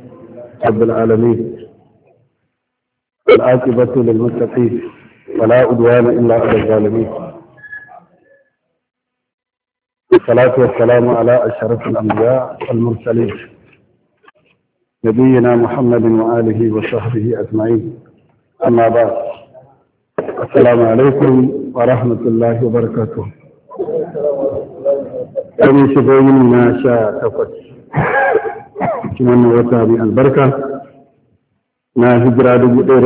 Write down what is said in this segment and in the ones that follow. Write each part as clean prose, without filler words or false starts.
رب العالمين. العاقبة للمتقين ولا عدوان إلا على الظالمين. والصلاة والسلام على أشرف الأنبياء والمرسلين نبينا محمد وآله وصحبه أجمعين. أما بعد، السلام عليكم ورحمة الله وبركاته. أنا شبابين ما شاء تفت من وتابع البركة na hijira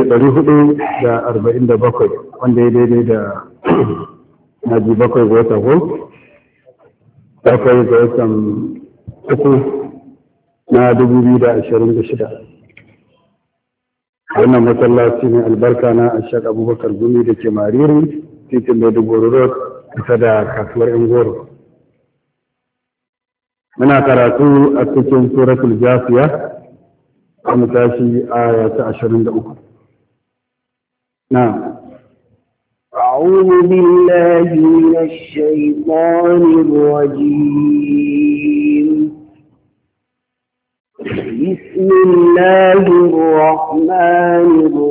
1447 wanda ya daidai da na ji 7 ga wata ko 7 ga watan 3 na 2026. wannan masallaci ne albarka na Ashaq Abubakar Gumi da ke Mariri titin Maiduguri Road kusa da kasuwar Ingoro. muna karatu a cikin suratul Jafiya ومتاشي آية 23. نعم. أعوذ بالله من الشيطان الرجيم. بسم الله الرحمن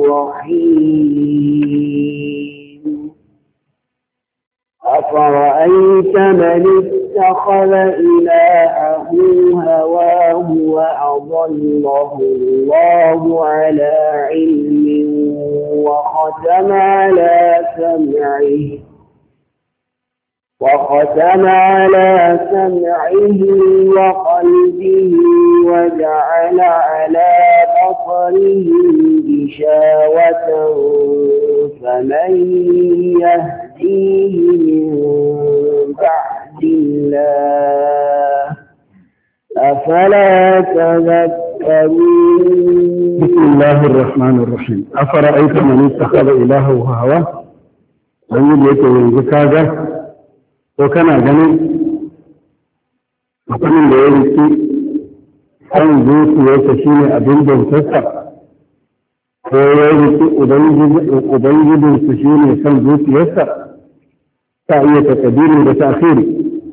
الرحيم. أفرأيت من اتخذ إلهه هواه وأضله الله على علم وختم على سمعه وقلبه وجعل على بصره غشاوة فمن يهديه من بعد الله أفلا تذكرون. بسم الله الرحمن الرحيم. أفرأيت من اتخذ إلهه هواه ومن يتوين كذا وكان جنين وكان da ya riki kan zuciyarsa shi ne abin bautarsa ko ya riki ubangijinsu shi ne kan zuciyarsa ta iya takadiri da ta'khiri.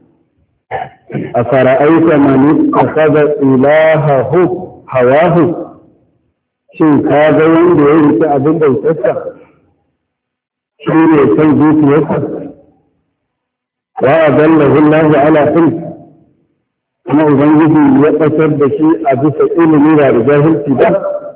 أفرأيت من اتخذ إلهه هواه shin ka ga wanda ya rike abin bautarsa shi ne san zuciyarsa wa adallahu Allahu ala ilm kuma ubangiji ya ɓatar da shi a bisa ilimi ba da jahilci ba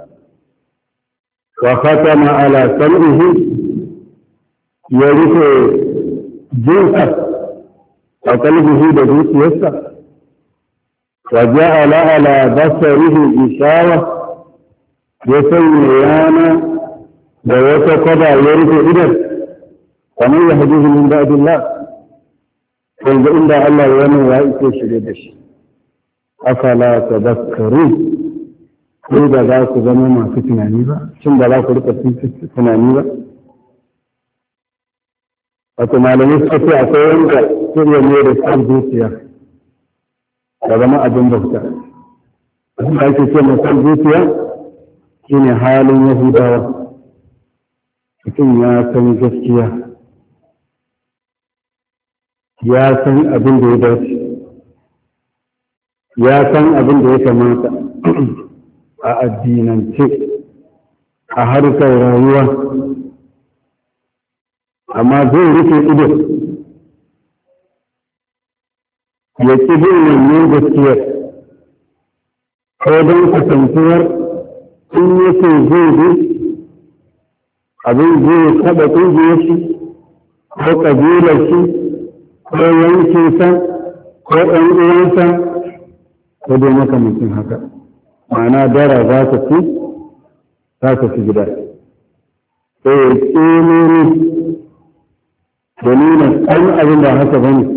wa khatama ala sam'ihi ya rufe jinsa a qalbihi da zuciyarsa wa ja'ala ala basarihi ishawa ya sanya yana da wata kwada ya rufe idan kamar ya hadihu min ba'dillah yanzu inda Allah ya nuna ya ike shirye da shi. Afala tadhakkarun, ko da za ku zama masu tunani ba, shin ba za ku rika tunani ba? Wato malamai suka ce akwai wanda shirya ne da san zuciya da zama abin bauta. Abin da ake ce mai san zuciya shi ne halin Yahudawa. Mutum ya san gaskiya, ya san abin da ya dace, ya san abin da ya kamata a addinance, a harkar rayuwa, amma zai rufe ido ya ƙi bin wannan gaskiyar ko don kasantuwar in yake zai bi abin zai taɓa ƙungiyar shi ko ƙabilar shi ko yankinsa ko ɗan uwansa ko dai makamancin haka. Ma'ana dara za ta fi gida sai ya ƙemere da nuna ɗan abin da haka ba ne.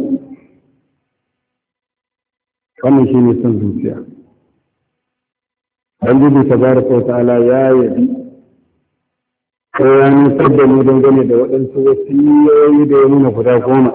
Wannan shi ne son zuciya. Ubangiji tabaraka wa ta'ala ya yabi ko ya nusar da mu dangane da waɗansu wasiyoyi da ya nuna guda 10.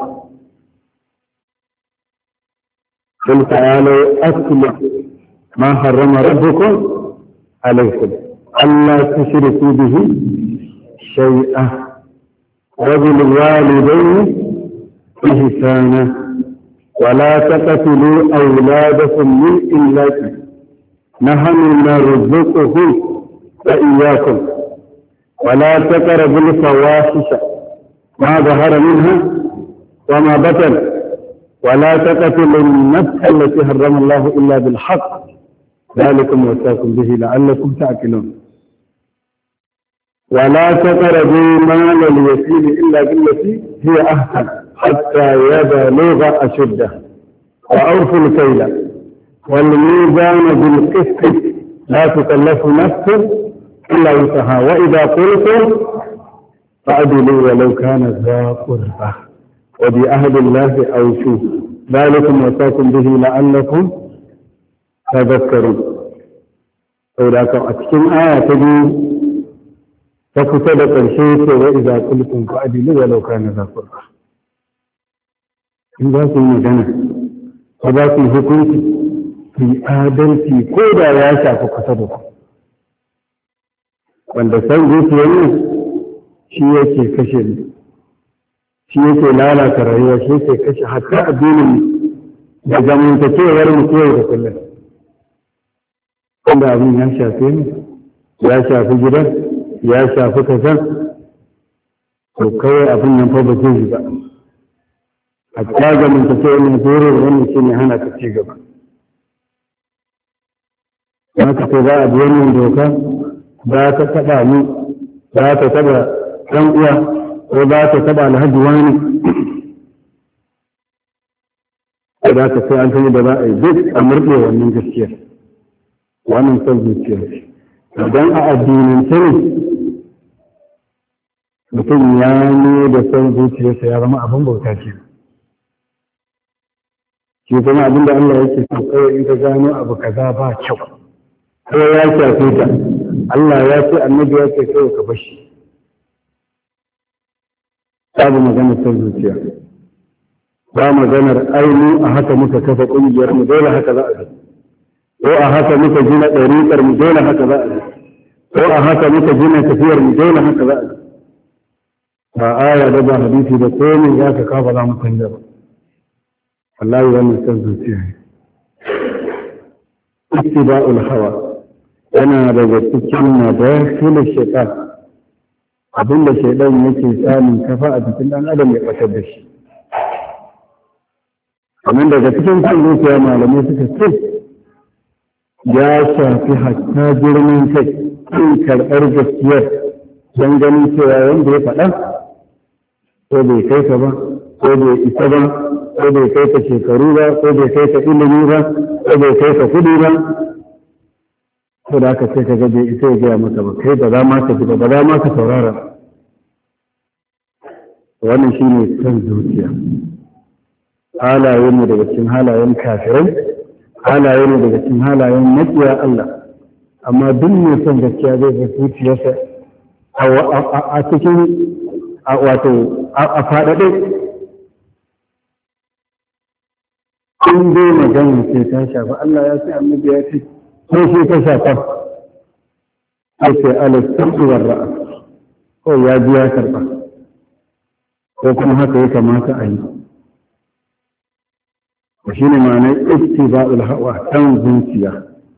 قل تعالوا أتل ما حرم ربكم عليكم ألا تشركوا به شيئا وبالوالدين إحسانا ولا تقتلوا أولادكم من إملاق نحن نرزقه وإياكم ولا تقربوا الفواحش ما ظهر منها وما بطن ولا تقتلوا النفس التي حرم الله إلا بالحق ذلكم وصاكم به لعلكم تعقلون ولا تقربوا مال اليتيم إلا بالتي هي أحسن حتى يبلغ أشده وأوفوا الكيل والميزان بالقسط لا تكلف نفس إلا وسعها وإذا قلتم فأدلوا ولو كان ذا قربى وبعهد الله أوفوا ذلكم وصاكم به لعلكم تذكرون. أولاك أتكلم آية فكتب الشيء وإذا قلتم فأدلوا ولو كان ذا قربى. إن ذاك المجنة وذاك الحكم في آدلتي كودا يا شاف كتبه wanda san zuciya ne shi yake kashe ni shi yake lalata rayuwa shi yake kashe hatta addinin da zamantakewar mu yau da kullum wanda abin ya shafe ni ya shafi gidan ya shafi kasan to kawai abin nan fa ba zai yi ba hatta zamantakewar mu zuwa wannan shi ne hana ka ci gaba haka ko za a bi wannan doka za ta taɓa mu za ta taɓa ɗan uwa ko za ta taɓa alhaji wani ko za ta sai an sani da za a yi duk a murɗe wannan gaskiyar wannan son zuciyar idan a addinin ne mutum ya ne da son zuciyarsa ya zama abin bauta ce shi kuma abin da Allah yake so kawai in ka gano abu kaza ba kyau ko ya shafe ta Allah ya ce annabi ya ce kai ka bashi babu maganar son zuciya ba maganar aini a haka muka kafa ƙungiyar mu dole haka za a yi ko a haka muka gina ɗariƙar mu dole haka za a yi ko a haka muka gina tafiyar mu dole haka za a yi ba aya da ba hadisi da komai ya ka kafa za mu canja ba wallahi wannan son zuciya ne ittiba'ul hawa yana daga cikin madafilin shaitan abinda shaitan yake samun kafa a cikin dan adam ya batar da shi kamar daga cikin kan zuciya malamai suka ce ya shafi hatta girman kai in karɓar gaskiyar don ganin cewa wanda ya faɗa ko bai kai ka ba ko bai isa ba ko bai kai ka shekaru ba ko bai kai ka ilimi ba ko bai kai ka kuɗi ba ko da aka ce ka gaje ita ya gaya maka ba kai ba za ma ka ji ba za ma ka saurara wannan shi ne son zuciya halaye ne daga cikin halayen kafirai halaye ne daga cikin halayen makiya Allah amma duk mai son gaskiya zai ga zuciyarsa a cikin wato a faɗaɗe in dai magana ce ta shafi Allah ya ce annabi ya ce ko shi ta shafa ake alastarɗuwar ra'a ko ya ji ya karɓa ko kuma haka ya kamata a yi da shi ne ma'anar ittiba'ul hawa ɗan zuciya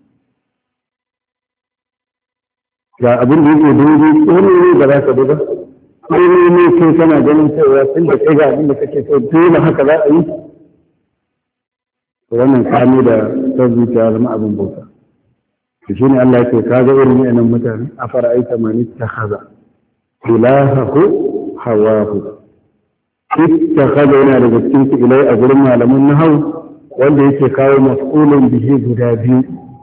ga abin da yake daidai tsoro ne da za ka duba tsoro ne kai kana ganin cewa tun da kai ga abin da kake so dole haka za a yi wannan kame da son zuciya zama abin bauta shi ne Allah ke kaga irin wayannan mutane a fara'aita mani ta haza ilahahu hawahu ittakhadha yana daga cikin su ilai a gurin malamin nahwu wanda yake kawo mas'ulun bihi guda biyu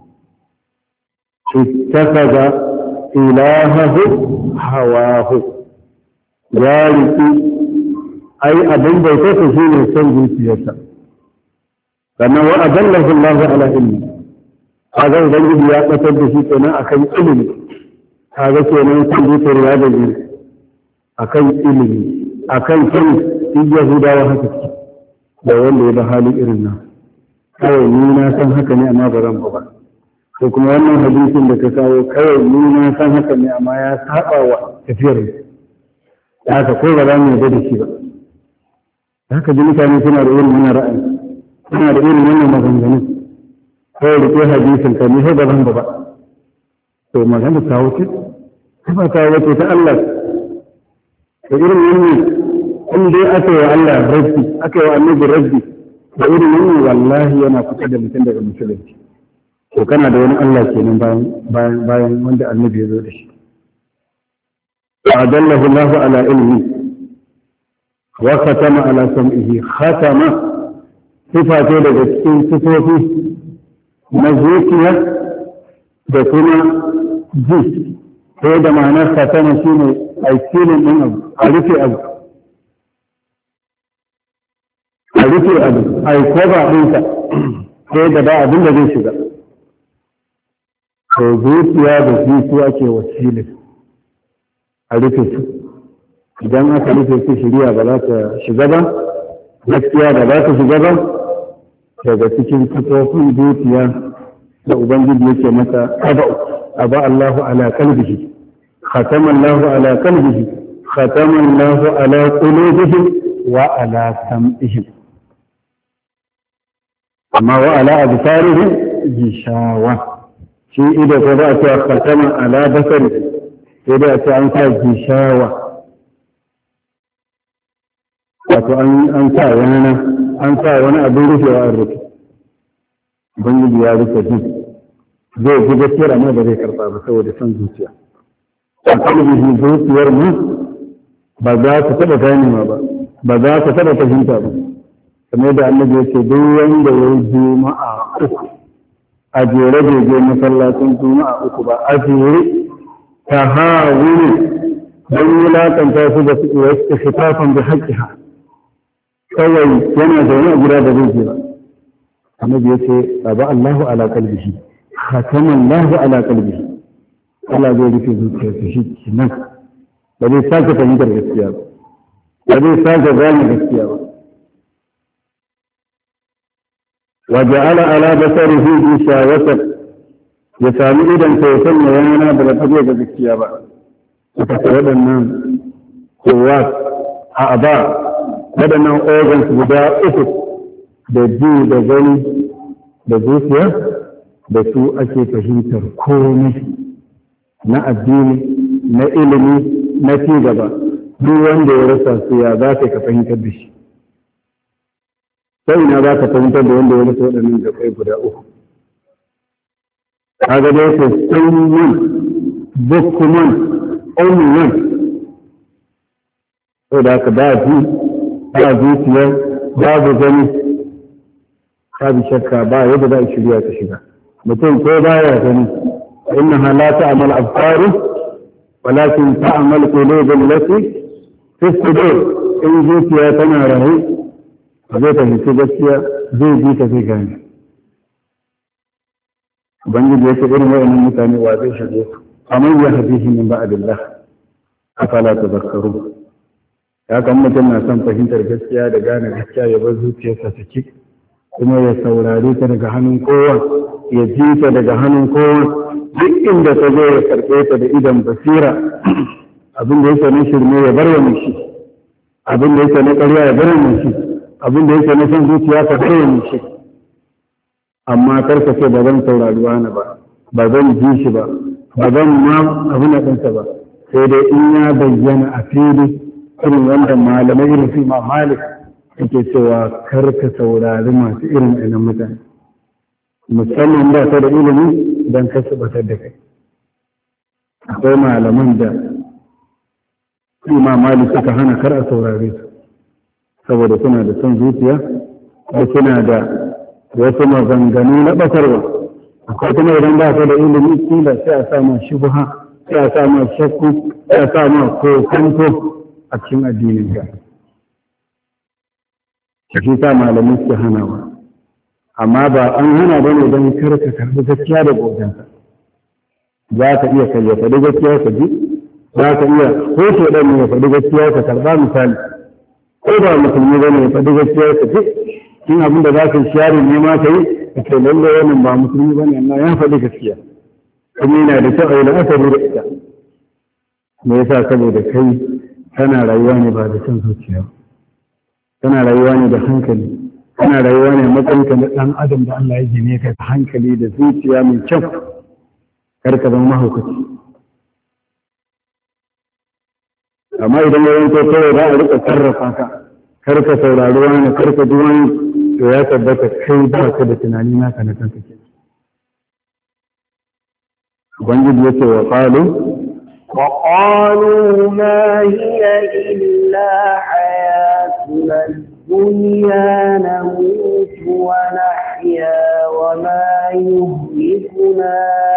ittakhadha ilahahu hawahu ya riki ai abin bauta ta shi ne son zuciyarsa sannan wa adallahu Allah ala ilmi kaga ubangiji ya batar da shi kenan akan ilimi kaga kenan sun zuciyar ya da shi akan ilimi akan kan yahudawa haka da wanda ya da hali irin nan kawai ni na san haka ne amma ba zan ba ko kuma wannan hadisin da ka kawo kawai ni na san haka ne amma ya saba wa tafiyar da haka ko ba za mu yarda da shi ba haka ji mutane suna da irin wannan ra'ayi suna da irin wannan maganganun kawai rike hadisin ka ni sai ba zan ba to magana ta wuce ba ta wuce ta Allah da irin wannan in dai aka yi Allah rabbi aka yi annabi rabbi da irin wannan wallahi yana fita da mutum daga musulunci to kana da wani Allah kenan bayan wanda annabi ya zo da shi adallahu Allah ala ilmi wa khatama ala sam'ihi khatama sifa ce daga cikin sifofi na zuciya da kuma ji sai da ma'anar khatama shine aikilin din abu a rufe abu a koba ɗinsa sai da ba abin da zai shiga to zuciya da zuciya ke wasilin a rufe su idan aka rufe su shirya ba za ta shiga ba gaskiya ba za ta shiga ba daga cikin kafofin zuciya da ubangiji yake mata aba Allahu ala qalbihi khatama Allahu ala qalbihi khatama Allahu ala qulubihim wa ala sam'ihim amma wa ala absarihim gishawa shi ido ko da ta khatama ala basari sai da ta an sa gishawa wato an sa yana an sa wani abin rufewa an rufe ubangiji ya rufe duk zai ji gaskiyar amma ba zai karba ba saboda son zuciya a kalbihi zuciyar mu ba za ta taɓa ganewa ba za ta taɓa fahimta ba kamar da annabi ya ce duk wanda ya yi juma'a uku a jere bai je masallacin juma'a uku ba a jere ta hawuni don wulaƙanta su da su wasu fitafan da haƙƙiha kawai yana zaune a gida da zai je ba annabi ya ce aba Allahu ala qalbihi khatama Allahu ala qalbihi Allah zai rufe zuciyarsa shi kenan ba zai sake fahimtar gaskiya ba zai sake gane gaskiya ba wa ja'ala ala basarihi bishawatan ya sami idan tausan na yana da ba zai ga gaskiya ba aka ce waɗannan kowa a ba waɗannan organs guda uku da ji da gani da zuciya da su ake fahimtar komai na addini na ilimi na ci gaba duk wanda ya rasa su ya za ka fahimtar da shi sai na za ka fahimtar da wanda ya rasa waɗannan da kai guda uku kaga dai ko sunnan bukuman umman to da ka ba ji ba zuciya babu gani babu shakka ba yadda za a shirya ta shiga mutum ko baya gani innaha la ta'mal absar walakin ta'mal qulub allati fi sudur in zuciya tana rahi zai fahimci gaskiya zai ji ta zai gane ubangiji ya ce irin wayannan mutane wa zai shige su amman ya hadihi min ba'dillah afala tadhakkarun ya kan mutum na son fahimtar gaskiya da gane gaskiya ya bar zuciyarsa ta ci kuma ya saurari ta daga hannun kowa ya ji ta daga hannun kowa duk inda ta zo ya karɓe ta da idan basira abin da yake na shirme ya bar wa shi abin da yake na ƙarya ya bar wa shi abin da yake na son zuciya ka bar wa shi amma karka ce ba zan saurari wani ba zan ji shi ba zan ma abin da ɗansa ba sai dai in ya bayyana a fili irin wanda malamai irin su ma malik yake cewa karka saurari masu irin ɗanen mutane musamman ba ta da ilimi don kasu batar da kai akwai malaman da imam malik suka hana kar a saurare su saboda suna da son zuciya ko suna da wasu maganganu na ɓatarwa akwai kuma idan ba ta da ilimi kila sai a sama shubha sai a sama shakku sai a sama kokanto a cikin addinin ka shi sa malamai suke hanawa amma ba an hana ba ne don kar ka karɓi gaskiya da gobensa za ka iya kai ya faɗi gaskiya ka ji za ka iya ko shi ɗan ne ya faɗi gaskiya ka karɓa misali ko ba musulmi ba ne ya faɗi gaskiya ka ji in abin da za ka share ne ma ka yi ka ce lallai wannan ba musulmi ba ne amma ya faɗi gaskiya kuma yana da kyau a yi la'akari da ita me yasa saboda kai kana rayuwa ne ba da son zuciya kana rayuwa ne da hankali kana rayuwa ne matsayinka na ɗan adam da Allah ya gine ka hankali da zuciya mai kyau kar ka zama mahaukaci amma idan ya yanko kawai za a rika sarrafa ka kar ka saurari wani kar ka ji wani to ya tabbata kai ba ka da tunani naka na kanka ke ubangiji ya ce wa qalu وقالوا ما هي إلا حياتنا الدنيا نموت ونحيا وما يهلكنا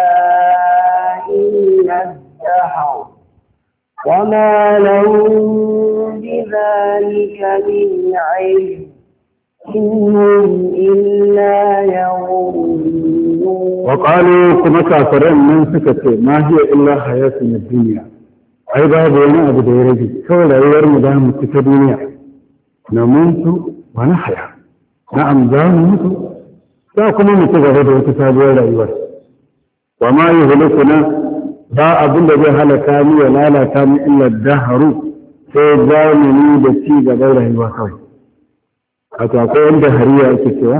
إلا الدهر وما لهم بذلك من علم إن هم إلا يظنون وقالوا كما كافرين من سكت ما هي إلا حياتنا الدنيا أي باب وانا أبو ديرجي كولا يرمو دام في الدنيا نموت ونحيا نعم نموت فأكم متغفر وتسابوا إلى الوقت وما يهلكنا ba abin da zai halaka ni ya lalata ni illa daharu sai zamani da ci gaban rayuwa kawai wato akwai wanda hariya ake cewa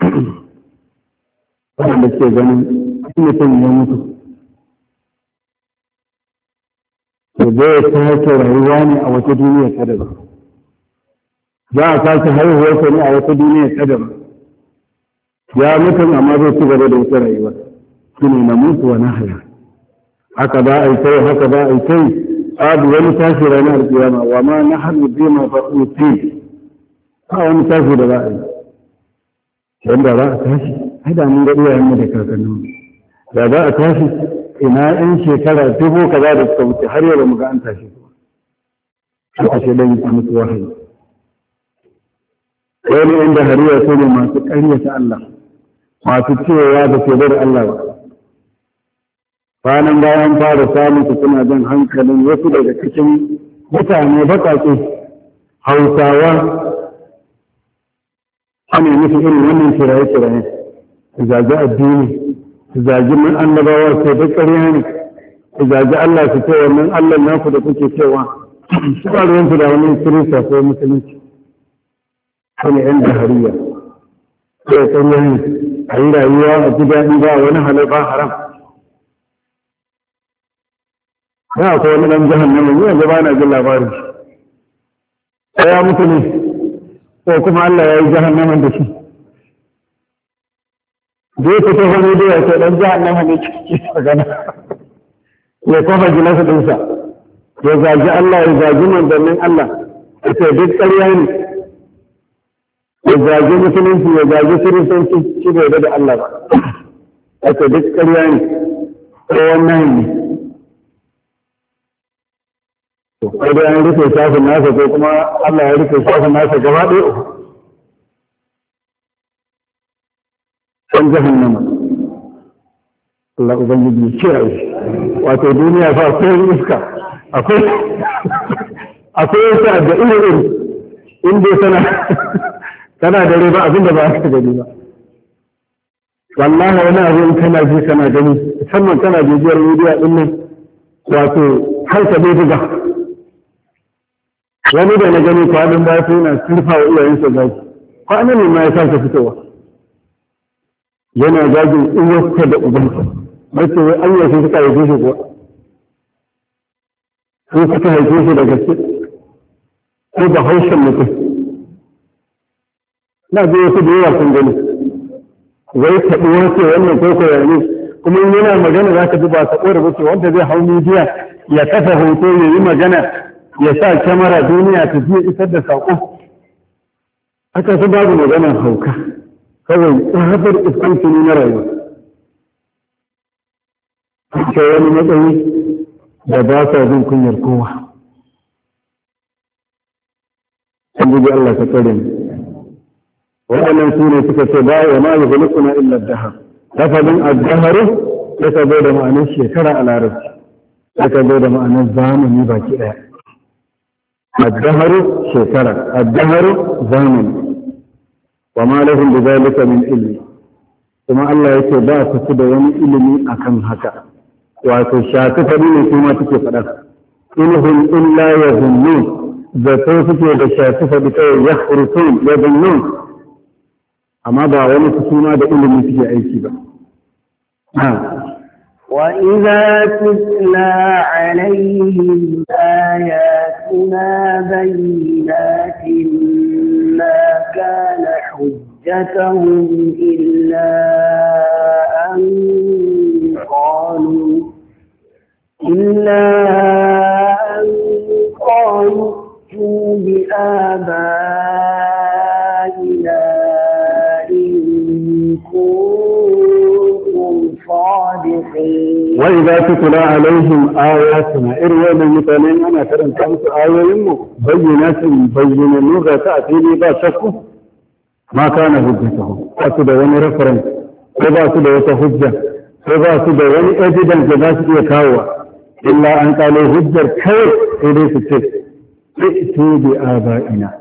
wanda ke ganin mutum ya mutu to zai sake rayuwa ne a wata duniya ta daban za a sake haihuwarsa ne a wata duniya ta daban ya mutum amma zai ci gaba da wata rayuwa shi ne na mutu wa na haya haka ba a yi kai haka ba a yi kai babu wani tashi ranar alƙiyama wa ma na hannu bi ma ba uti ba wani tashi da ba a yi wanda ba a tashi ai da mun ga iyayen mu da kakannin da za a tashi ina in shekara 1000 kaza da suka wuce har yau mu ga an tashi su a shedan yi musu wahayi wani inda hariya su ne masu ƙaryata Allah masu cewa da ke bar Allah ba kwanan bayan fara samun su suna jan hankalin wasu daga cikin mutane baƙaƙe hausawa ana musu irin wannan kiraye-kiraye su zagi addini su zagi mun annabawa sai da ƙarya ne su zagi Allah su ce wannan Allah naku da kuke cewa su ba ruwansu da wani kirista ko musulunci su ne yan jahariya sai ƙarya ne a yi rayuwa a ji daɗi ba wani halal ba haram ya akwai wani ɗan jahannama ne yanzu ba na jin labarin sai ya mutu ne ko kuma Allah ya yi jahannaman da shi zai fito wani da ya ce ɗan jahannama ne cikin magana ya kafa gilasa ɗinsa ya zagi Allah ya zagi manzannin Allah ya ce duk ƙarya ne ya zagi musulunci ya zagi kiristanci shi bai da Allah ba ya ce duk ƙarya ne ko wannan ne ko dai an rufe shafin nasa ko kuma Allah ya rufe shafin nasa gaba ɗaya ɗan jahannama Allah ubangiji ya kiyaye wato duniya fa akwai iska akwai yasa da iri inda tana dare ba abinda ba ka gani ba wallahi wani abu in kana ji kana gani musamman kana bibiyar media din nan wato kanka bai buga wani da na gani kwanan baya sai yana turfa wa iyayensa zaki kwanan ne ma ya sake fitowa yana zagin uwarsa da ubansa mace wai an yashe suka haife shi kuwa ko suka haife shi da gaske ko da haushen mutum na ji wasu da yawa sun gani wai taɓuwa ce wannan ko ne kuma yana magana za ka ji ba taɓo da wuce wanda zai hau midiya ya kasa hoto ya yi magana ya sa kyamara duniya ta je isar da saƙo aka su babu maganar hauka kawai tsabar iskanci ne na rayuwa ake wani matsayi da ba sa jin kunyar kowa an bugi Allah ka tsare mu waɗannan su ne suka ce ba wa ma yuhlikuna illa ad-dahr lafazin ad-dahr ya sabo da ma'anar shekara a larabci ya sabo da ma'anar zamani baki ɗaya ad-dahr shekara ad-dahr zamani wa ma lahum bi dhalika min ilmi kuma Allah yake ba su da wani ilimi akan haka wato shafi fadi ne kuma suke faɗa inhum illa yazunnun da to suke da shafi fadi kawai yahrutun yazunnun amma ba wani suna da ilimi suke aiki ba. وإذا تتلى عليهم آياتنا بينات ما كان حجتهم إلا أن قالوا ائتوا بآبائنا إن كنتم صادقين. وإذا تتلى عليهم آياتنا إروا من مثالين أنا كرم خمس آيات بينات بين اللغة تأتي لي باشكه ما كان حجتهم أسد وني رفرنس وباسد وتحجة وباسد وني أجدا جباسد يكاوى إلا أن قالوا حجة كيف إليه السر ائتوا بآبائنا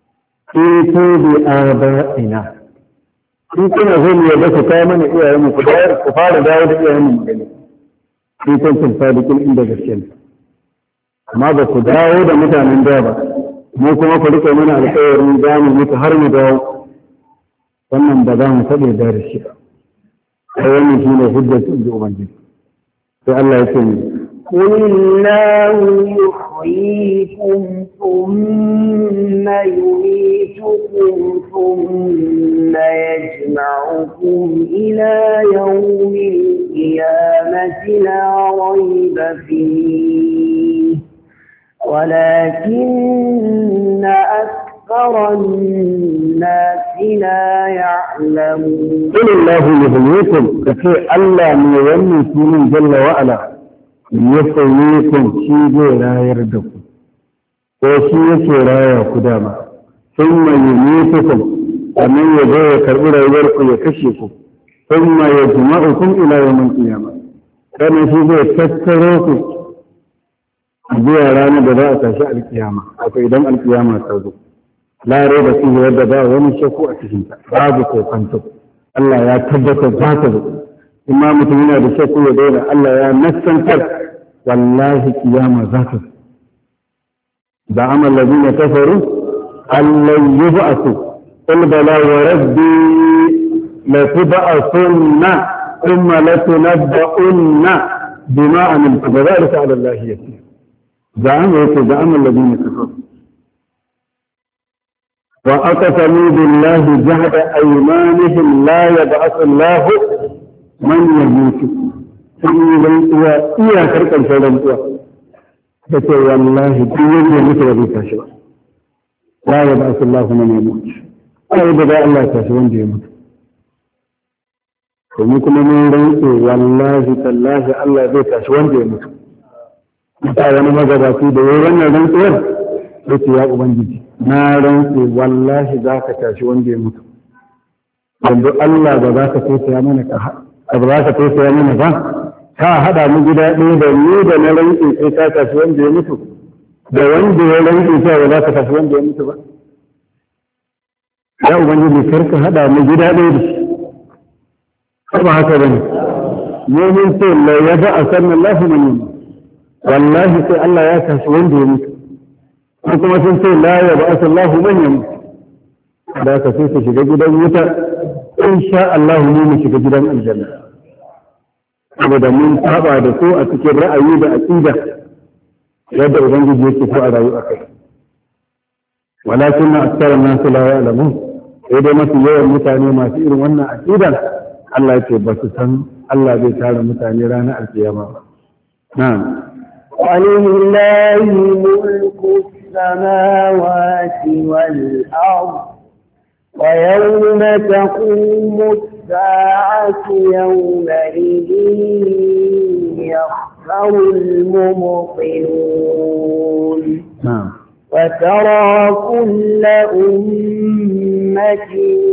in kuna zo ne ba ku kawo mana iyayenmu ku fara dawo da iyayenmu mu gani in kuntum sadiqin inda gaskiya amma ba ku dawo da mutanen da ba mu kuma ku rike mana alƙawarin za mu mutu har mu dawo wannan ba za mu taɓa da shi ba sai wannan shine hujjatun da ubangiji sai Allah ya ce ni قل الله يحييكم ثم يميتكم ثم يجمعكم إلى يوم القيامة لا ريب فيه ولكن أكثر الناس لا يعلمون. قل الله يحييكم كفي الله من يوم جل وعلا يحييكم شيء لا يردكم وشيء رأيه قدامه ثم يميتكم ومن يجي كربلا يركو يكشفكم ثم يجمعكم إلى يوم القيامة كما شيء تذكروكم zuwa ranar da za a tashi alkiyama wato idan alkiyama ta zo la raiba fihi wadda ba wani shakku a cikin ta babu kokonto Allah ya tabbatar za ta zo imma mutum yana da shakku ya daina Allah ya nassantar wallahi kiyama za ta zo da amal ladina kafaru allan yub'athu qul bala wa rabbi la tub'athunna thumma la tunabba'unna bima amiltum wa dhalika 'ala Allah yasir زعم الذين كفروا وأقسموا بالله جهد أيمانهم لا يبعث الله من يموت ثم إيا كركا فلنقوا فكي والله دين يموت وذي كاشوا لا يبعث الله من يموت أي بدأ الله كاشوا دي يموت ومكم من رنسوا والله تالله الله ذي كاشوا دي يموت ta wani magabaci da yayi wannan rantsuwar yace ya ubangiji na rantsi wallahi za ka tashi wanda ya mutu yanzu Allah ba za ka tausaya mana ba za ka tausaya mana ba ka hada mu gida ɗaya da ni da na rantsi sai ka tashi wanda ya mutu da wanda ya rantsi sai ba za ka tashi wanda ya mutu ba ya ubangiji kar ka hada mu gida ɗaya da shi ba haka bane mu mun ce la yaba asallallahu min wallahi sai Allah ya tashi wanda ya mutu ko kuma sun ce la ya ba asallahu man ya mutu da ka sai su shiga gidan wuta insha Allah mu shiga gidan aljanna saboda mun saba da su a cikin ra'ayi da aqida yadda ubangiji yake so a rayu akai walakin aktsara an-nas la ya'lamun sai dai mafi yawan mutane masu irin wannan aqida Allah yake ba su san Allah zai tara mutane ranar alkiyama ba na'am ولله ملك السماوات والأرض ويوم تقوم الساعة يومئذ يخسر المبطلون وترى كل أمة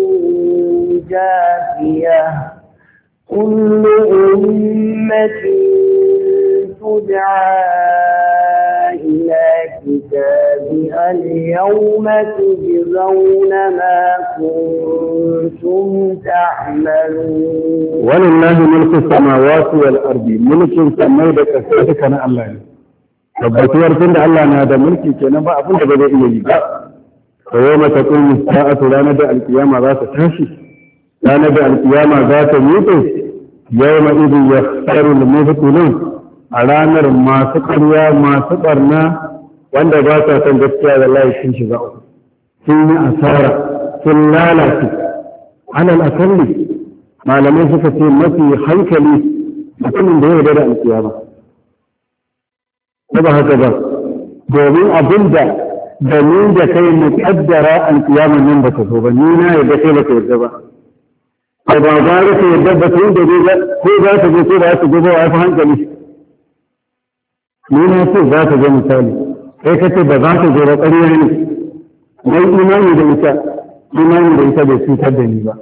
جاثية كل أمة تدعى إلى كتابها اليوم تجزون ما كنتم تعملون ولله ملك السماوات والأرض ملك سميدك أسرتك أنا الله tabbatuwar tun da Allah na da mulki kenan ba abin da ba zai iya yi ba wa yawma taqumu as-sa'atu ranar da alkiyama za ta tashi ranar da alkiyama za ta miƙe yau ma idin ya tsaro da mafitulun a ranar masu ƙarya masu ɓarna wanda ba sa son gaskiya da layi sun shiga sun yi asara sun lalace alal akalli malamai suka ce mafi hankali mutumin da ya yarda da alkiyama ko ba haka ba domin abin da ni da kai mu kaddara alkiyaman nan ba ta zo ba ni na yarda kai ba ka yarda ba ko ba ga ka yarda ba tun da ne ko za ta je ko ba ta je ba wa hankali ni na ce za ta je misali kai ka ce ba za ta je ba ƙarya ne mai imani da ita bai cutar da ni ba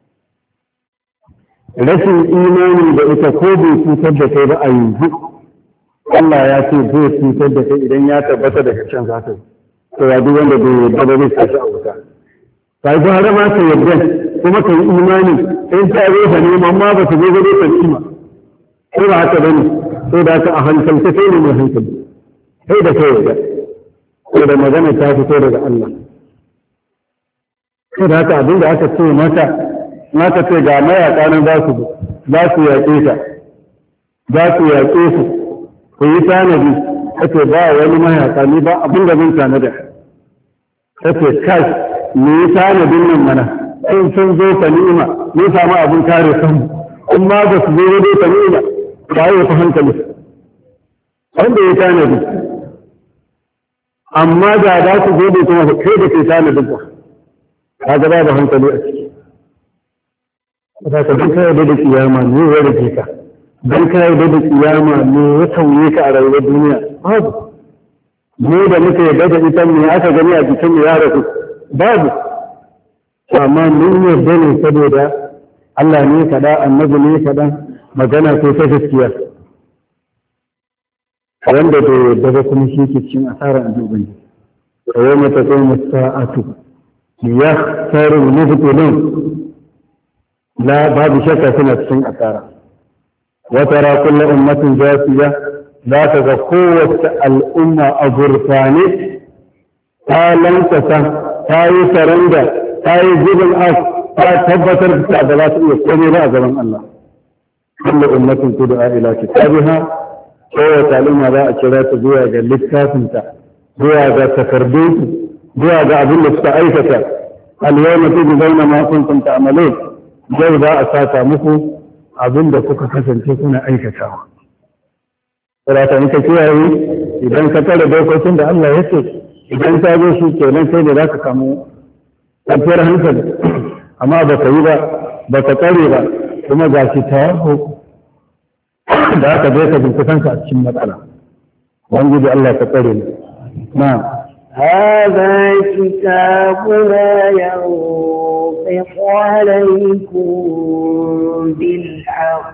rashin imani da ita ko bai cutar da kai ba a yanzu Allah ya ce zai cutar da kai idan ya tabbata daga can za ta to ya duk wanda bai yarda ba zai tashi a wuta kai ba har ma ka yarda kuma ka yi imani in ta zo da neman ma ba ta zo gare ta kima ko ba haka bane to da ka a hankalta kai ne mai hankali sai da kai yarda ko da magana ta fito daga Allah ko da haka abin da aka ce mata ce ga mayaƙa nan za su yaƙe ta za su yaƙe su ku yi tanadi kace ba wani mayaƙa ni ba abin da zan tanada kace kai ni yi tanadin nan mana in sun zo ta ni'ima ni samu abin kare kanmu in ma ba su zo dai ta ni'ima ba yi ta hankali wanda ya tanadi amma da za su zo dai kuma kai da ke tanadin ba ka ga da hankali a ciki za ka don kayar da kiyama ne ya rage ka don kayar da kiyama ne ya tauye ka a rayuwar duniya babu mu da muka yarda da ita ne aka gani a jikin ya rasu babu amma mun yarda ne saboda Allah ne kaɗa annabi ne kaɗa magana ko ta gaskiya wanda bai yarda ba kuma shi ke cikin asarar abubuwan kawai mata kai musa'atu ya tsari mubtilun la babu shakka suna cikin asara wata ra kullu ummatin jasiya za ta ga kowace al'umma a gurfane ta lantasa ta yi saranda ta yi zubin as ta tabbatar da ba za ta iya komai ba a gaban Allah kullu ummatin tud'a ila kitabiha kowace al'umma za a kira ta zuwa ga littafinta zuwa ga takardunsu zuwa ga abin da suka aikata al-yawma tujzauna ma kuntum ta'malun yau za a saka muku abin da kuka kasance kuna aikatawa. Sarata in ka kiyaye idan ka tare dokokin da Allah ya ce idan ka zo shi kenan sai da za ka samu tafiyar hankali amma ba ka yi ba ka tsare ba kuma ga shi ta da aka je ka bincikanka a cikin matsala. Ubangiji Allah ka tsare ni. Na'am. هذا كتابنا ينطق عليكم بالحق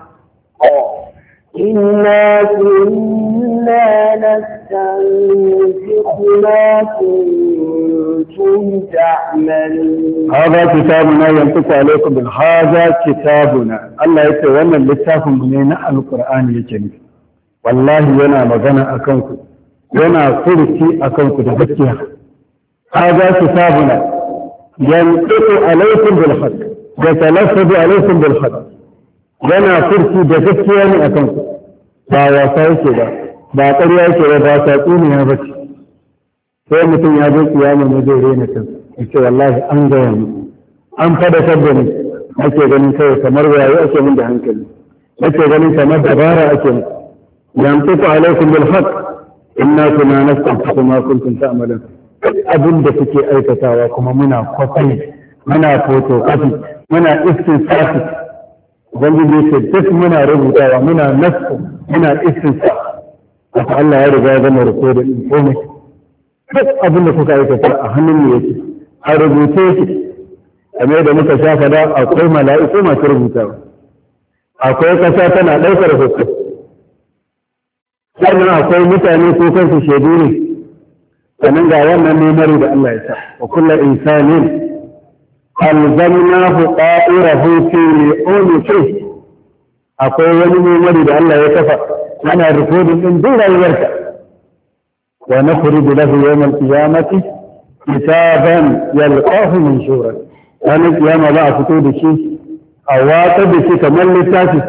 إنا كنا نستنسخ ما كنتم تعملون هذا كتابنا ينطق عليكم بالحق هذا كتابنا الله يتولى اللتاف من القرآن يجنب والله ينا مغنى أكنكم yana furci a kanku da gaskiya haza kitabuna yantiqu alaykum bil haqq wa talaffu alaykum bil haqq yana furci da gaskiya ne a kanku ba wasa yake ba ƙarya yake ba tatsuniya ba ce sai mutum ya zo kiyama ne zai rena kan yace wallahi an gaya mu an fadakar da ni ake ganin kai kamar wayo ake min da hankali ake ganin kamar dabara ake min yantiqu alaykum bil haqq inna kuna nastanfiqu ma kuntum ta'malun abin da kuke aikatawa kuma muna kwafai muna fotokafi muna istinsafi ubangiji yake duk muna rubutawa muna nasku muna istinsafi haka Allah ya riga ya gama rubuta din komai duk abin da kuka aikata a hannun mu yake a rubuce yake kamar da muka shafa da akwai mala'iku masu rubutawa akwai kasa tana ɗaukar hukum sannan akwai mutane ko kansu shaidu ne sannan ga wannan memari da Allah ya sa wa kullu insanin alzamnahu qa'irahu fi unqi akwai wani memari da Allah ya kafa ana rikodin din duk rayuwarka wa nakhriju lahu yawm al-qiyamati kitaban yalqahu manshura ranar kiyama za a fito da shi a watsa da shi kamar littafi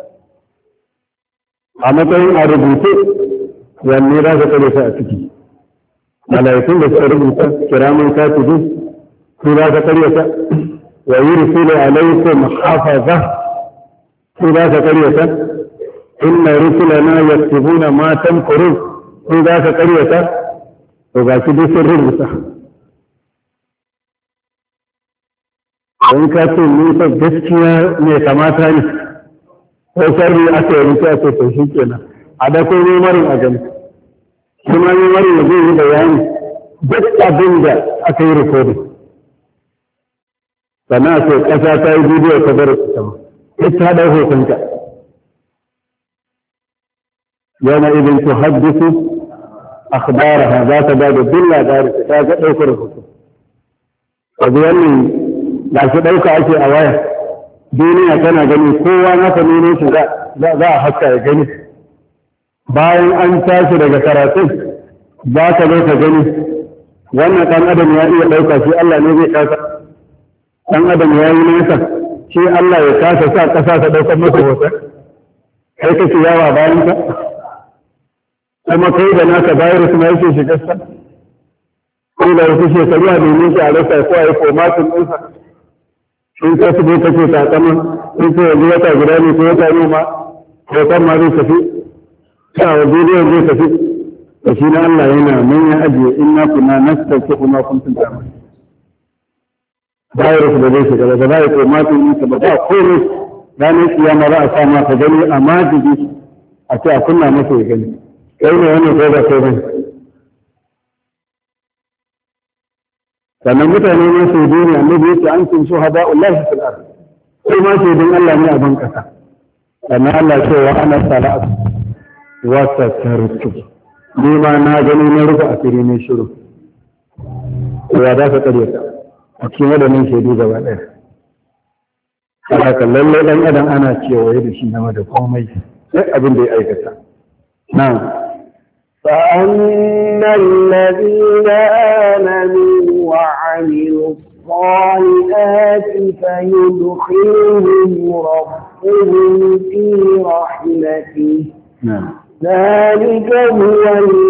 a matsayin a rubuce wanne za ka tsare shi a ciki malaikun da suka rubuta kiramin katibin su za ka tsare ta wa yursilu alaikum hafaza su za ka tsare ta inna rusulana yaktubuna ma tamkurun su za ka tsare ta to ga shi duk sun rubuta in ka ce nisa gaskiya ne kamata ne ko sharri aka yi rufe a ce to shi kenan a da ko marin a gani shi ma marin da zai yi bayani duk abin da aka yi rikodin sannan a ce ƙasa ta yi bidiyo ta bar ta sama duk ta ɗau hotonka yana idin tu haddisu akhbaraha za ta ba da duk labarin ta ga ɗaukar hoto kaji wannan da shi ɗauka ake a waya duniya tana gani kowa na nuno shi za a haska ya gani bayan an tashi daga karatun za ka zo ka gani wannan ɗan adam ya iya ɗauka shi Allah ne zai kasa ɗan adam ya yi nesa shi Allah ya kasa sa ƙasa ta ɗaukar masa wata kai kake yawa bayan ka kuma kai da naka virus na yake shigarsa ko da wasu shekaru a domin shi a rasa ko a yi formatin ɗinsa in ka su ka ce takama in ce yanzu wata guda ne ko wata ne ma hoton ma zai tafi ta wa bidiyon zai tafi da shi na Allah yana mun ya ajiye in na kuna nastauke kuma kun tun ta mai virus da zai shiga da za a yi formatin ɗinsa ba ba komai ranar kiyama za a sa ma ka gani a majigi a ce a kunna masa ya gani kai ne wani ko ba kai bane sannan mutane ne su duniya annabi yace an kun shuhada Allah fil ard sai ma ce din Allah ne a ban kasa sannan Allah ce wa ana salatu wa satartu ni ma na gani na rufe asiri ne shiru ya da ka kare ta a cikin wadannan shaidu gaba ɗaya haka lalle dan adam ana cewa da shi game da komai sai abin da ya aikata na'am فأما الذين آمنوا وعملوا الصالحات فيدخلهم ربهم في رحمته ذلك هو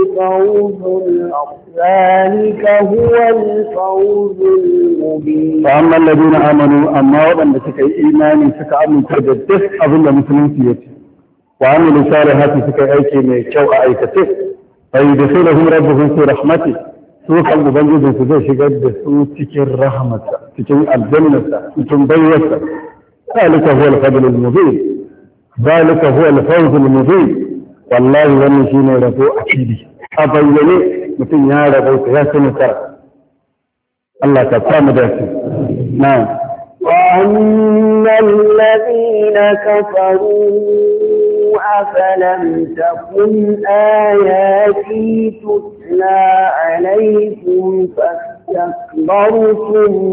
الفوز المبين. فأما الذين آمنوا أما وأن سكي إيمان سكي أمن تجدس أظن مسلمين وعملوا الصالحات سكي أيكي من شوء أيكته فيدخلهم ربهم في رحمته سوكا مبنجد سوزي شقد سوتك الرحمة تكون الجنة تكون بيوة ذلك هو الفضل المبين ذلك هو الفوز المبين والله ونشين ربو أكيدي أبيني مثل يا ربو يا سنة الله تبقى داسي نعم. وأما الذين كفروا أفلم تكن آياتي تتلى عليكم فاستكبرتم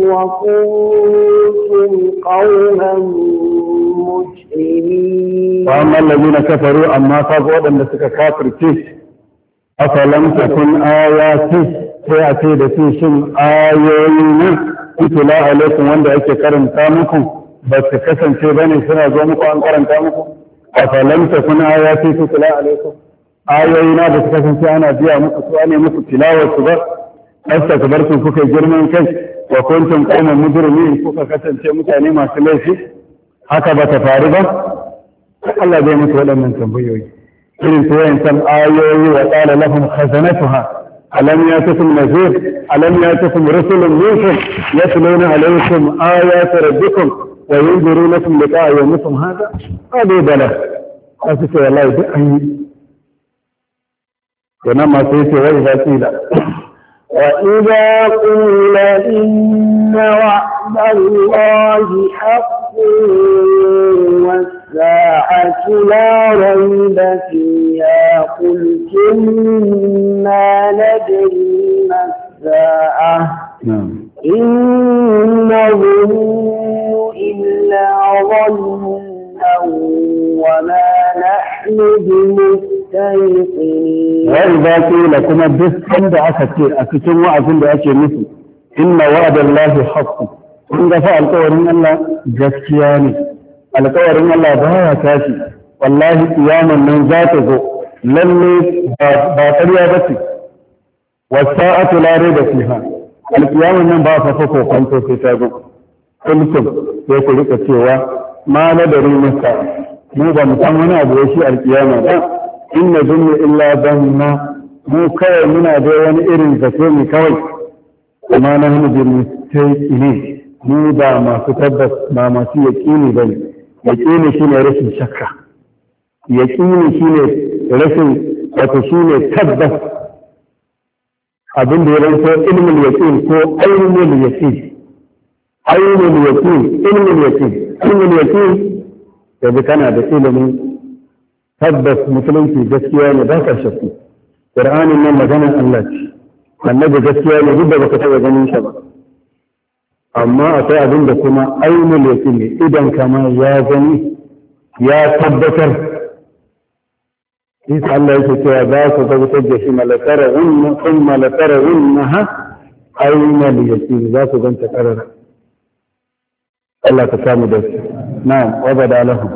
وكنتم قوما مجرمين. وأما الذين كفروا أما فقوا أن كافر فيه أفلم تكن آياتي سيأتي بسيشن آيين تتلى عليكم وأن أيك كرمتامكم بس كسن شيباني سنة زومكم أن كرمتامكم أفلم تكن آياتي تتلى عليكم آيوينا بس كسن شيئانا بيها مكتواني مكتلاوة صبر أستكبرتم كوكا جرمان كي وكنتم قوما مجرمين كوكا كسن شيء متعني ما سليسي هكذا تفارغا الله زي متولى من تنبيوي إن سوين تم آيوي وقال لهم خزنتها ألم يأتكم نذير ألم يأتكم رسل منكم يتلون عليكم آيات ربكم وينذرونكم لقاء يومكم هذا قالوا بلى أسف والله بأي ونما سيتي وإذا قيل إن وعد الله حق والساعة لا ريب فيها قلتم ما ندري ما الساعة إن نظن إلا ظنا وما نحن بمستيقنين. وإذا قيل كما بسكن دعسكي أكتم وعزم بأكي مثل إن وعد الله حق إن دفع القول إن الله جسكياني alƙawarin Allah ba ya tashi wallahi kiyaman nan za ta zo lalle ba ƙarya ba ce wasa'atu la rayba fiha alƙiyaman nan ba fa ko kwanto sai ta zo kullum sai ku rika cewa ma nadari masa mu ba mu san wani abu shi alƙiyama ba inna dunnu illa dhanna mu kawai muna da wani irin zato ne kawai amma na hannu birni sai ne mu ba masu tabbas ba masu yaƙini ba ne yaƙini shi ne rashin shakka yaƙini shi ne rashin wato shi ne tabbas abin da ya ranto ilmin yaƙin ko ainihin yaƙin ainihin yaƙin ilmin yaƙin ilmin yaƙin yanzu kana da ilimin tabbas musulunci gaskiya ne ba ka shakku ƙur'anin nan maganar Allah ce annabi gaskiya ne duk da baka taɓa ganin shi ba amma akwai abin da kuma ainihin yaƙin ne idan kama ya gani ya tabbatar isa Allah yake cewa za ku tabbatar da shi malakara wunna ha ainihin yaƙin za ku ganta ƙarara Allah ka samu da su نعم وبدا لهم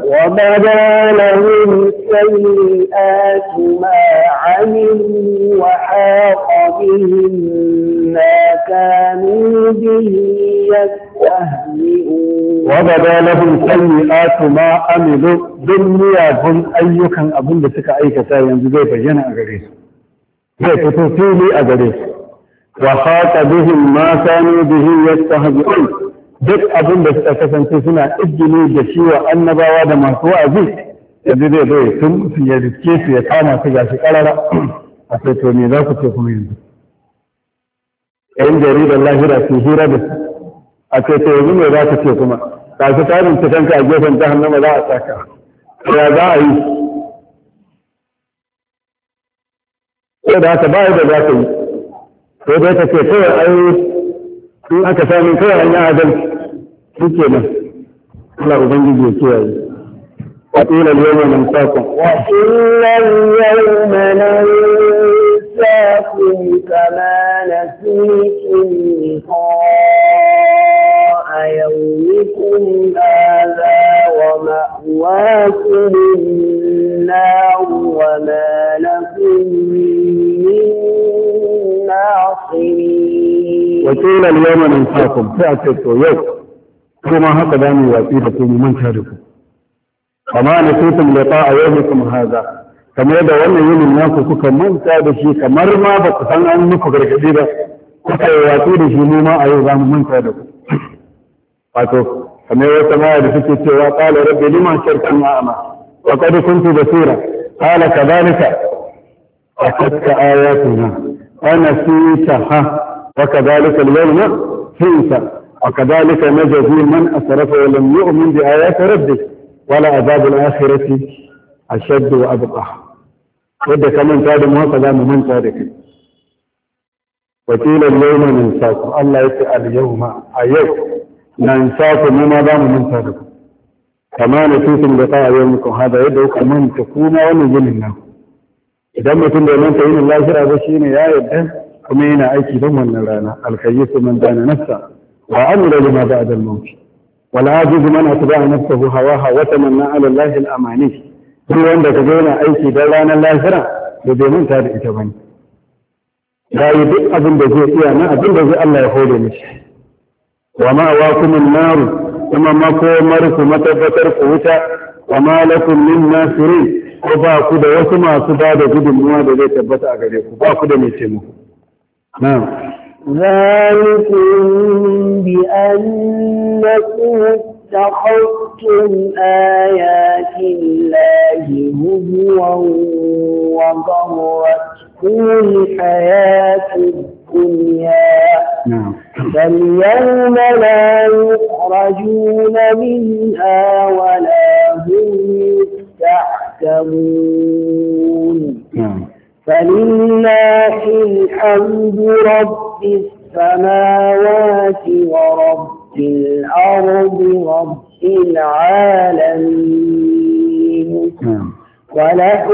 سيئات ما عملوا وحاق بهم ما كانوا به يستهزئون وبدا لهم سيئات ما عملوا دنيا بن أيكم أبن لسك أيكتا ينزل بينا أغريس يفتفيلي أغريس وحاق بهم ما كانوا به يستهزئون duk abin da suka kasance suna izgili da shi wa annabawa da masu wa'azi yanzu zai zo sun ya riske su ya kama su gashi karara a sai to me za ku ce kuma yanzu yan jaridar lahira su hira da su a ce to yanzu me za ku ce kuma ga su tarin cikanka a gefen jahannama za a saka ya za a yi sai da haka ba da za ka yi sai dai ka ce kawai ai in aka sami kawai an yi adalci shi ke nan Allah Ubangiji ya kiyaye وقيل اليوم ننساكم كما نسيتم لقاء يومكم هذا ومأواكم النار وما لكم من ناصرين وقيل اليوم ننساكم فأتت يوم كما هكذا من وسيلة من شاركم كما نسيتم لقاء يومكم هذا كما يدى وانا يوم الناس كوكا من شيء كمر ما بقصان أن نفكر كثيرا كوكا يواتي شيء ما أيضا من شاركم كما يدى ما يدى وقال ربي لما شركنا أعمى وقد كنت بصيرا قال كذلك أخذت آياتنا ونسيتها وكذلك اليوم تنسى وكذلك نجزي من أسرف ولم يؤمن بآيات ربه ولا عذاب الآخرة أشد وأبقى ودى كمان تاد موقع من تادك وقيل اليوم ننساكم الله يسأل اليوم أيوم ننساكم وما دام من تادك كما نسيتم لقاء يومكم هذا يدعو كمان تكون ونجل النار idan mutum da manta yin lahira ba shi ne ya yadda kuma yana aiki don wannan rana alkayyisu man dana nafsa wa amila lima ba'da al-maut wal ajizu man atba'a nafsahu hawaha wa tamanna 'ala allahi al-amani duk wanda ka ga yana aiki don ranar lahira da bai manta da ita bane ya yi duk abin da zai iya na abin da zai Allah ya hore mishi wa ma awakum an-nar kuma makomarku matabbatar ku wuta wa ma lakum min nasirin ko ba ku da wasu masu ba da gudunmuwa da zai tabbata a gare ku ba ku da mai taimako. Na'am. ذلكم بأنكم اتخذتم آيات الله هزوا وغرتكم الحياة الدنيا فاليوم لا يخرجون منها ولا هم يحكمون فلله الحمد رب السماوات ورب الأرض رب العالمين وله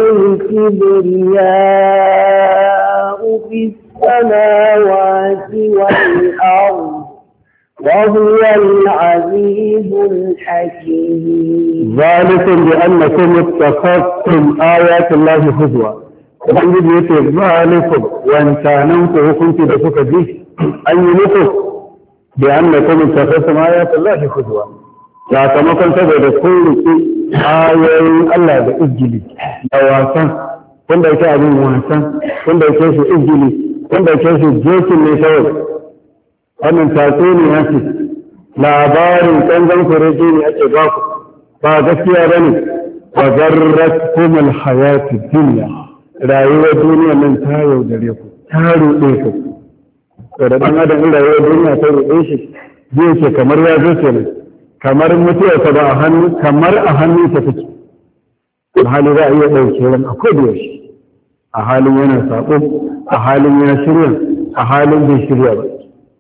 الكبرياء في السماوات والأرض وهو العزيز الحكيم. ذلك بأنكم اتخذتم آيات الله هزوا. ubangiji yake zalikum wancanan ku hukunci da kuka ji an yi muku da annakum takhasum ayatullahi huzwa sakamakon saboda kun riki ayoyin Allah da izgili da wasan kun dauke abin wasan kun dauke shi izgili kun dauke shi jokin ne kawai wannan tatsuniya ce labarin kanzon kurege ne ake ba ku ba gaskiya bane wa garratkum alhayatid dunya rayuwar duniya nan ta yaudare ku ta ruɗe ku to da ɗan adam in rayuwar duniya ta ruɗe shi zai ce kamar ya zo kenan kamar mutuwarsa ba a hannu kamar a hannu ta take a hali za a iya ɗauke ran a kodiyar shi a halin yana saɓo a halin ya shirya a halin bai shirya ba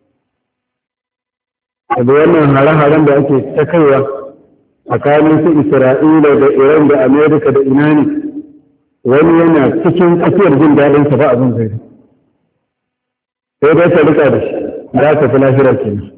da wannan hare-haren da ake ta kaiwa tsakanin su Isra'ila da Iran da Amerika da ina ne wani yana cikin tsakiyar jin daɗinsa ba abin zai sai dai ta rika da shi ya tafi lahirar ke ne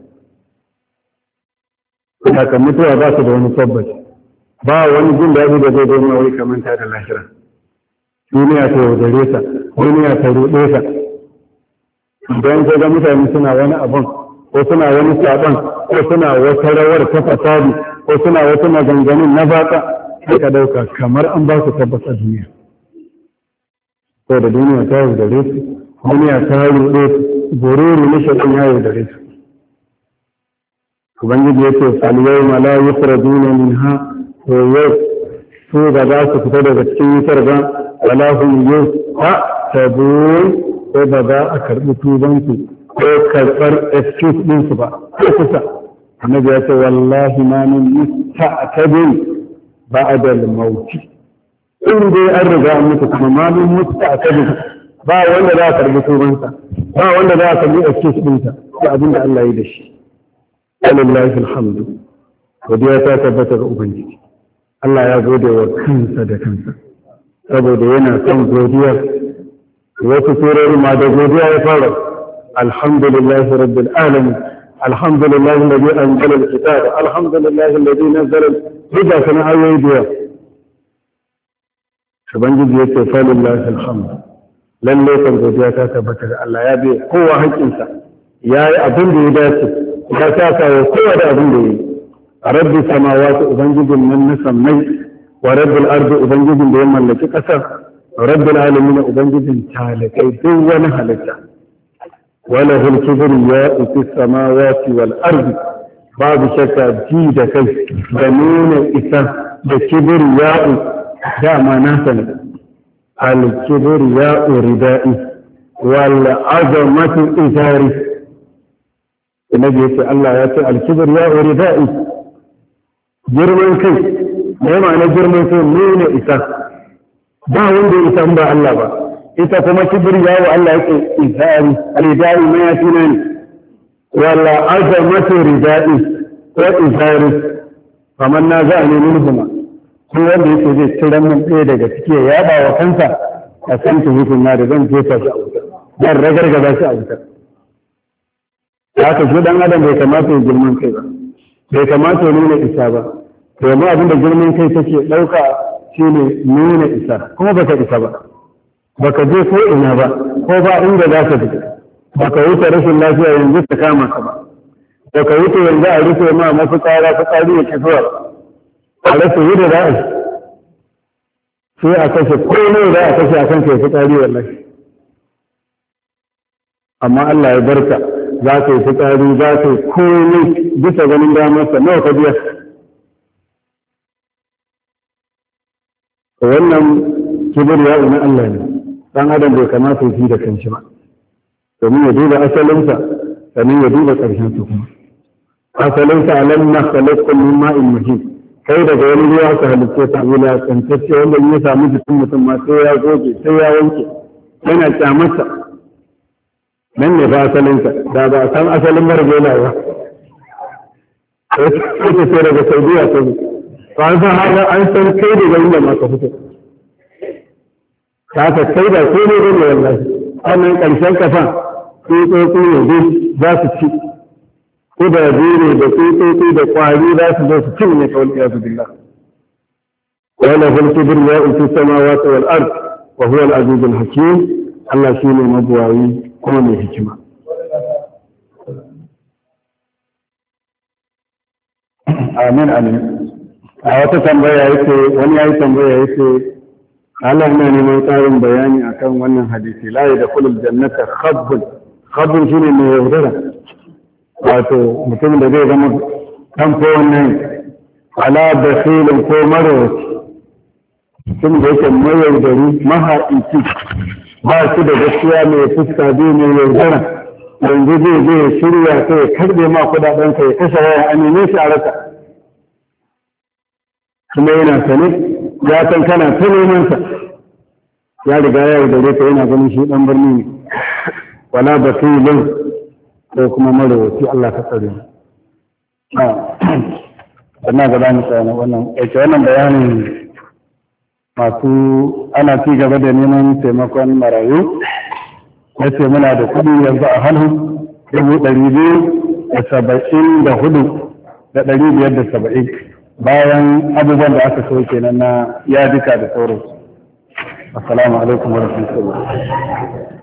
kan mutuwa ba su da wani tabbaci ba wani jin daɗi da zai zama wai kamar ta da lahira duniya ta yaudare ta duniya ta ruɗe ta idan ka ga mutane suna wani abin ko suna wani saɓon ko suna wata rawar ta fasadi ko suna wata maganganun na baka sai ka ɗauka kamar an ba su tabbas a duniya ko da duniya ta yaudare su duniya ta ruɗe su gururu na shaɗin ya yaudare su ubangiji ya ce faliyar ma la yukhrajuna minha to yau su ba za su fita daga cikin wutar ba wala hum yustabun ko ba za a karɓi tubansu ko karɓar excuse ɗinsu ba ko kusa annabi ya ce wallahi ma min musta'tabin ba'da al-mauti in dai an riga an mutu kuma ma min musta'tabin ba wanda za a karɓi tubansa ba wanda za a karɓi excuse ɗinsa ko abin da Allah ya yi da shi alillahi alhamdu godiya ta tabbata ga ubangiji Allah ya gode wa kansa da kansa saboda yana son godiya wasu surori ma da godiya ya fara alhamdulillahi rabbil alamin alhamdulillahi alladhi anzala alkitaba alhamdulillahi alladhi nazzala duka sana ayoyi biya ubangiji ya ce falillahi alhamdu lalle kan godiya ta tabbata ga Allah ya bi kowa haƙƙinsa yayi abin da ya dace ya saka wa kowa da abin da yi a rabbi samawati ubangijin nan na sammai wa rabbil ardi ubangijin da ya mallaki ƙasar rabbil alamin ubangijin talakai duk wani halitta wala hul kibriya fi samawati wal ardi babu shakka ji da kai da nuna isa da kibriya dama na sani al kibriya ridai wal azamatu izari Nabi ya ce Allah ya ce alkibir ya wuri da'i girman kai mai ma'ana girman kai nuna isa ba wanda ya isa ba Allah ba ita kuma kibir ya wa Allah yake izari ridai ma ya tuna ne wala azamatu ridai ko izari kamar na za a nemi nufuma ko wanda yake zai ciran mun ɗaya daga ciki ya ba wa kansa a san tuhutun na da zan jefa shi a wutar zan ragargaza shi a wutar haka shi dan adam bai kamata ya girman kai ba bai kamata ya nuna isa ba domin abin da girman kai take ɗauka shine nuna isa kuma baka isa ba baka je ko ina ba ko ba inda za ka je baka wuce rashin lafiya yanzu ta kama ka ba baka wuce yanzu a rufe ma mafitsara fitsari ya kifuwa a rasa yi da za'a sai a kashe komai za a kashe a kan kai fitsari wallahi amma Allah ya barka za ka yi fitsari za ka yi komai bisa ganin damarsa nawa ka biya wannan kibir ya na Allah ne dan adam bai kamata yi da kanshi ba domin ya duba asalinsa sannan ya duba ƙarshen su kuma asalinsa alam na khalaqakum min ma'in muhin kai daga wani ruwa ka halitta ta wula kantacce wanda ya samu jikin mutum ma sai ya goge sai ya wanke yana kyamarsa nan ne ba asalinka da ba san asalin margela ba sai sai daga saudiya ta ne ba an san haka an san kai daga inda ma ka fito ta ka kai da ko ne ne wallahi wannan karshen kafa sai tsotsi ne za su ci kudaje ne da tsotsotsi da kwari za su zo su cinye kawal iyazu billah wala hul kibriya'u fi samawati wal ard wa huwa al azizul hakim Allah shine mabuwayi kuma mai hikima amin amin a wata tambaya yake wani yayi tambaya yake Allah yana neman tsarin bayani akan wannan hadisi la yadkhulul jannata khabbun shine mai yaudara wato mutum da zai zama kan ko wannan ala bakhilin ko marwaci mutum da yake mayaudari mahaici ba shi da gaskiya mai fuska biyu mai yaudara yanzu zai je ya shirya ta ya karbe ma kudadenka ya kashe waya a neme shi a rasa kuma yana sane ya san kana ta neman sa ya riga ya yaudare ka yana ganin shi dan birni ne wala bakhilin ko kuma marwaci Allah ka tsare mu wannan gaba mu tsaya wannan bayanin masu ana ci gaba da neman taimakon marayu ya ce muna da kudi yanzu a hannu 274,570 bayan abubuwan da aka so kenan na yadika da sauransu. Assalamu alaikum wa rahmatullahi.